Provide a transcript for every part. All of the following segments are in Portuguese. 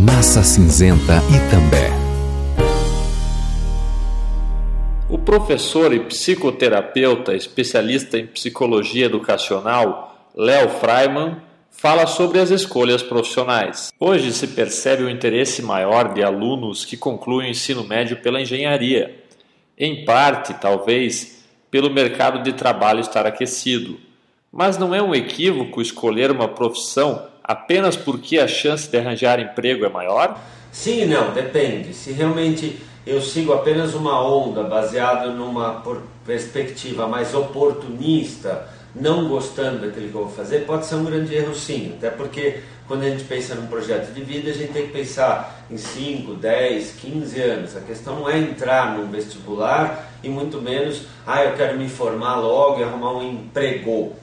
Massa Cinzenta Itambé. O professor e psicoterapeuta especialista em psicologia educacional, Léo Freiman, fala sobre as escolhas profissionais. Hoje se percebe um interesse maior de alunos que concluem o ensino médio pela engenharia. Em parte, talvez, pelo mercado de trabalho estar aquecido. Mas não é um equívoco escolher uma profissão apenas porque a chance de arranjar emprego é maior? Sim e não, depende. Se realmente eu sigo apenas uma onda baseada numa perspectiva mais oportunista, não gostando daquilo que eu vou fazer, pode ser um grande erro sim. Até porque quando a gente pensa num projeto de vida, a gente tem que pensar em 5, 10, 15 anos. A questão não é entrar num vestibular e muito menos, eu quero me formar logo e arrumar um emprego.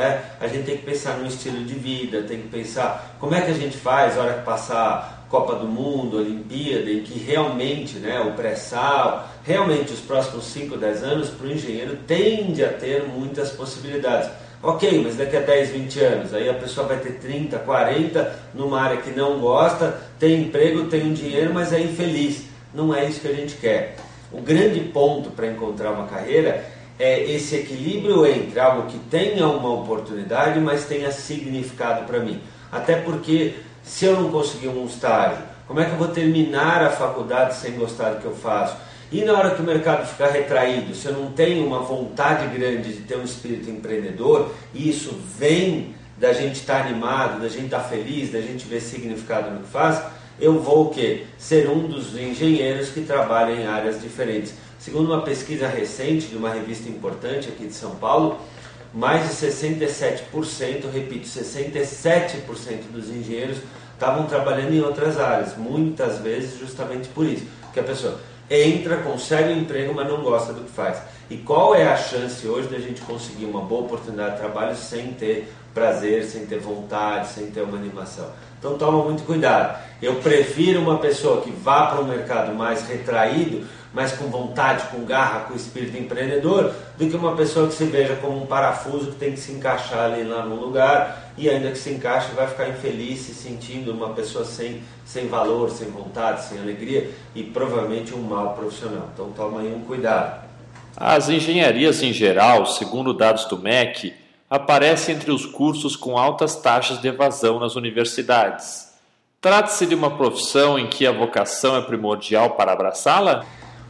A gente tem que pensar no estilo de vida, tem que pensar como é que a gente faz na hora que passar Copa do Mundo, Olimpíada, em que realmente, o pré-sal, realmente os próximos 5, 10 anos para o engenheiro tende a ter muitas possibilidades. Ok, mas daqui a 10, 20 anos, aí a pessoa vai ter 30, 40, numa área que não gosta, tem emprego, tem um dinheiro, mas é infeliz. Não é isso que a gente quer. O grande ponto para encontrar uma carreira é esse equilíbrio entre algo que tenha uma oportunidade, mas tenha significado para mim. Até porque, se eu não conseguir um estágio, como é que eu vou terminar a faculdade sem gostar do que eu faço? E na hora que o mercado ficar retraído, se eu não tenho uma vontade grande de ter um espírito empreendedor, e isso vem da gente estar animado, da gente estar feliz, da gente ver significado no que faz, eu vou o quê? Ser um dos engenheiros que trabalham em áreas diferentes. Segundo uma pesquisa recente de uma revista importante aqui de São Paulo, mais de 67%, repito, 67% dos engenheiros estavam trabalhando em outras áreas, muitas vezes justamente por isso, que a pessoa entra, consegue um emprego, mas não gosta do que faz. E qual é a chance hoje de a gente conseguir uma boa oportunidade de trabalho sem ter prazer, sem ter vontade, sem ter uma animação? Então toma muito cuidado. Eu prefiro uma pessoa que vá para um mercado mais retraído, mas com vontade, com garra, com espírito empreendedor, do que uma pessoa que se veja como um parafuso que tem que se encaixar ali lá no lugar, e ainda que se encaixe vai ficar infeliz, se sentindo uma pessoa sem valor, sem vontade, sem alegria, e provavelmente um mau profissional. Então toma aí um cuidado. As engenharias em geral, segundo dados do MEC, aparecem entre os cursos com altas taxas de evasão nas universidades. Trata-se de uma profissão em que a vocação é primordial para abraçá-la?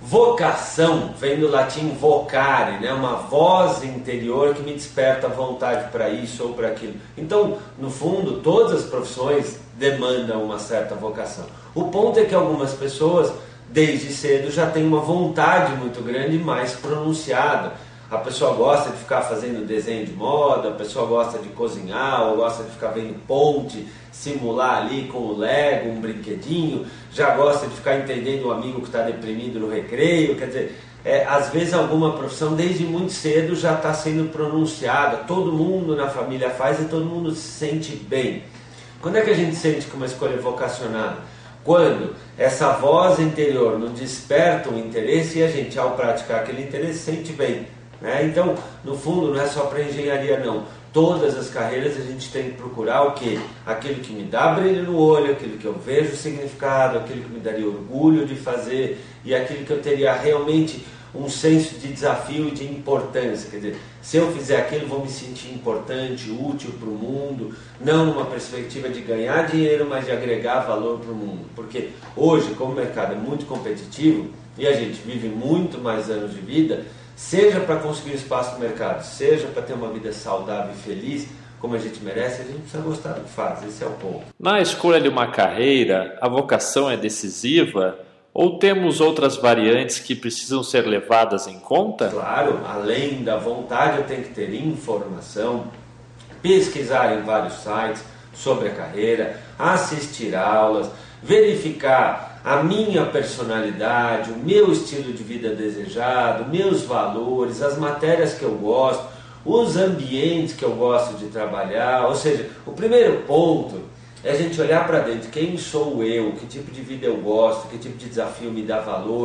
Vocação vem do latim vocare, uma voz interior que me desperta vontade para isso ou para aquilo. Então, no fundo, todas as profissões demandam uma certa vocação. O ponto é que algumas pessoas, desde cedo, já têm uma vontade muito grande, mais pronunciada. A pessoa gosta de ficar fazendo desenho de moda, a pessoa gosta de cozinhar, ou gosta de ficar vendo ponte, simular ali com o Lego, um brinquedinho, já gosta de ficar entendendo o amigo que está deprimido no recreio. Quer dizer, às vezes alguma profissão desde muito cedo já está sendo pronunciada, todo mundo na família faz e todo mundo se sente bem. Quando é que a gente sente que uma escolha é vocacionada? Quando essa voz interior nos desperta um interesse e a gente, ao praticar aquele interesse, sente bem. Então, no fundo, não é só para engenharia não. Todas as carreiras a gente tem que procurar o quê? Aquilo que me dá brilho no olho, aquilo que eu vejo significado, aquilo que me daria orgulho de fazer e aquilo que eu teria realmente um senso de desafio e de importância. Quer dizer, se eu fizer aquilo, vou me sentir importante, útil para o mundo, não numa perspectiva de ganhar dinheiro, mas de agregar valor para o mundo. Porque hoje, como o mercado é muito competitivo e a gente vive muito mais anos de vida, seja para conseguir espaço no mercado, seja para ter uma vida saudável e feliz, como a gente merece, a gente precisa gostar do que faz, esse é o ponto. Na escolha de uma carreira, a vocação é decisiva ou temos outras variantes que precisam ser levadas em conta? Claro, além da vontade eu tenho que ter informação, pesquisar em vários sites sobre a carreira, assistir aulas, verificar a minha personalidade, o meu estilo de vida desejado, meus valores, as matérias que eu gosto, os ambientes que eu gosto de trabalhar. Ou seja, o primeiro ponto é a gente olhar para dentro, quem sou eu, que tipo de vida eu gosto, que tipo de desafio me dá valor,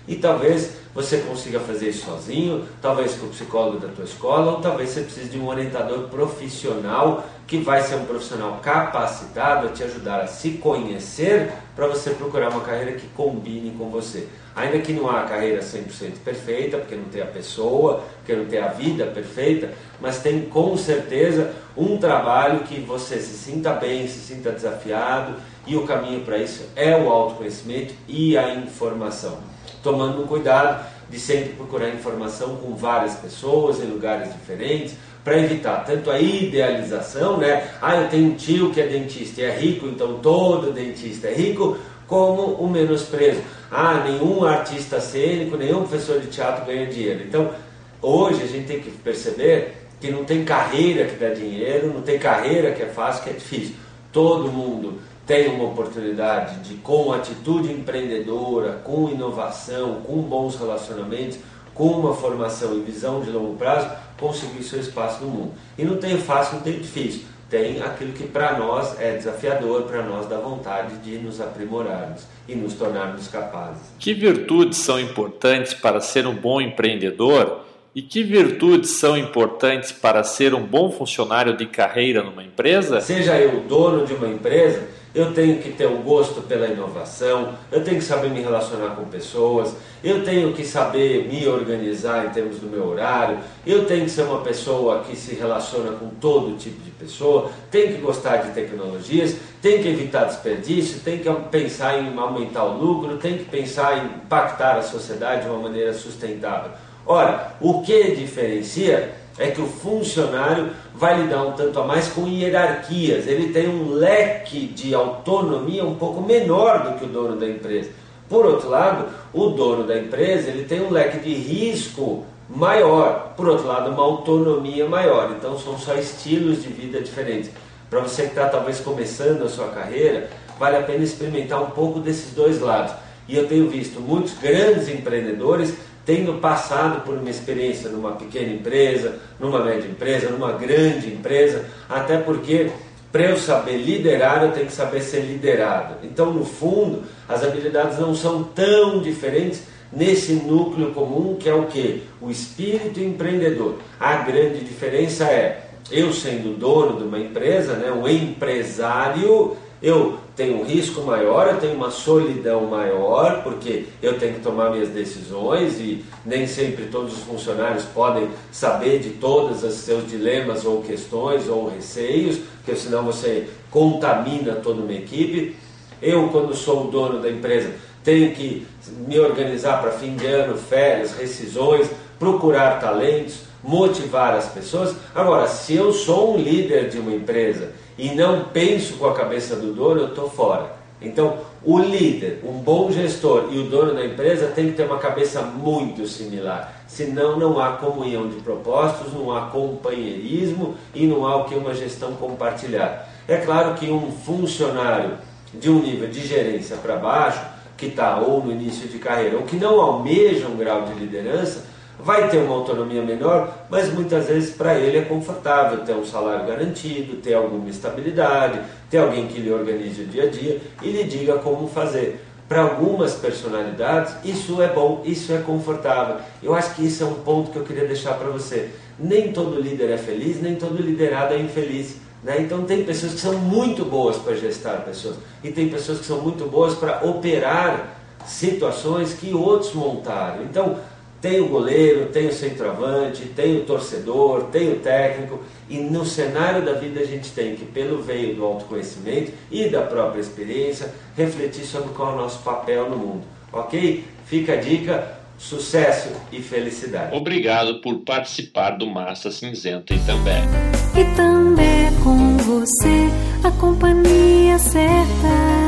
E talvez você consiga fazer isso sozinho, talvez com o psicólogo da tua escola, ou talvez você precise de um orientador profissional que vai ser um profissional capacitado a te ajudar a se conhecer para você procurar uma carreira que combine com você. Ainda que não há a carreira 100% perfeita, porque não tem a pessoa, porque não tem a vida perfeita, mas tem com certeza um trabalho que você se sinta bem, se sinta desafiado, e o caminho para isso é o autoconhecimento e a informação. Tomando cuidado de sempre procurar informação com várias pessoas em lugares diferentes, para evitar tanto a idealização, né? Eu tenho um tio que é dentista e é rico, então todo dentista é rico, como o menosprezo. Nenhum artista cênico, nenhum professor de teatro ganha dinheiro. Então, hoje a gente tem que perceber que não tem carreira que dá dinheiro, não tem carreira que é fácil, que é difícil. Todo mundo tem uma oportunidade de, com atitude empreendedora, com inovação, com bons relacionamentos, com uma formação e visão de longo prazo, conseguir seu espaço no mundo. E não tem fácil, não tem difícil. Tem aquilo que para nós é desafiador, para nós dá vontade de nos aprimorarmos e nos tornarmos capazes. Que virtudes são importantes para ser um bom empreendedor e que virtudes são importantes para ser um bom funcionário de carreira numa empresa? Seja eu dono de uma empresa, eu tenho que ter um gosto pela inovação, eu tenho que saber me relacionar com pessoas, eu tenho que saber me organizar em termos do meu horário, eu tenho que ser uma pessoa que se relaciona com todo tipo de pessoa, tenho que gostar de tecnologias, tenho que evitar desperdício, tenho que pensar em aumentar o lucro, tenho que pensar em impactar a sociedade de uma maneira sustentável. Ora, o que diferencia é que o funcionário vai lidar um tanto a mais com hierarquias, ele tem um leque de autonomia um pouco menor do que o dono da empresa. Por outro lado, o dono da empresa ele tem um leque de risco maior, por outro lado, uma autonomia maior. Então são só estilos de vida diferentes. Para você que está talvez começando a sua carreira, vale a pena experimentar um pouco desses dois lados. E eu tenho visto muitos grandes empreendedores tendo passado por uma experiência numa pequena empresa, numa média empresa, numa grande empresa, até porque para eu saber liderar, eu tenho que saber ser liderado. Então, no fundo, as habilidades não são tão diferentes nesse núcleo comum que é o quê? O espírito empreendedor. A grande diferença é, eu sendo dono de uma empresa, né, um empresário, eu tenho um risco maior, eu tenho uma solidão maior, porque eu tenho que tomar minhas decisões e nem sempre todos os funcionários podem saber de todos os seus dilemas ou questões ou receios, porque senão você contamina toda uma equipe. Eu, quando sou o dono da empresa, tenho que me organizar para fim de ano, férias, rescisões, procurar talentos, motivar as pessoas. Agora, se eu sou um líder de uma empresa e não penso com a cabeça do dono, eu estou fora. Então, o líder, um bom gestor e o dono da empresa tem que ter uma cabeça muito similar. Senão não há comunhão de propósitos, não há companheirismo e não há o que uma gestão compartilhada. É claro que um funcionário de um nível de gerência para baixo, que está ou no início de carreira, ou que não almeja um grau de liderança, vai ter uma autonomia menor, mas muitas vezes para ele é confortável ter um salário garantido, ter alguma estabilidade, ter alguém que lhe organize o dia a dia e lhe diga como fazer. Para algumas personalidades isso é bom, isso é confortável. Eu acho que isso é um ponto que eu queria deixar para você. Nem todo líder é feliz, nem todo liderado é infeliz, né? Então tem pessoas que são muito boas para gestar pessoas e tem pessoas que são muito boas para operar situações que outros montaram. Então tem o goleiro, tem o centroavante, tem o torcedor, tem o técnico, e no cenário da vida a gente tem que, pelo veio do autoconhecimento e da própria experiência, refletir sobre qual é o nosso papel no mundo, ok? Fica a dica, sucesso e felicidade. Obrigado por participar do Massa Cinzenta e também. E também com você, a companhia certa.